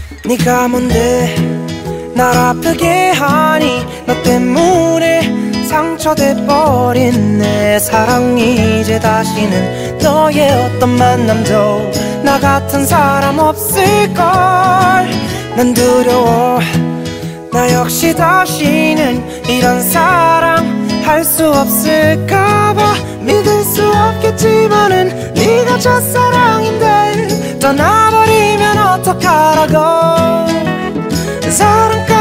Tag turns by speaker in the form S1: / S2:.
S1: 네가 뭔데 날 아프게 하니. 너 때문에 상처돼버린 내 사랑이 이제 다시는 너의 어떤 만남도 나 같은 사람 없을걸. 난 두려워 나 역시 다시는 이런 사랑 할 수 없을까봐. 믿을 수 없겠지만은 네가 첫사랑인데 떠나버리면 어떡하라고. 사랑까지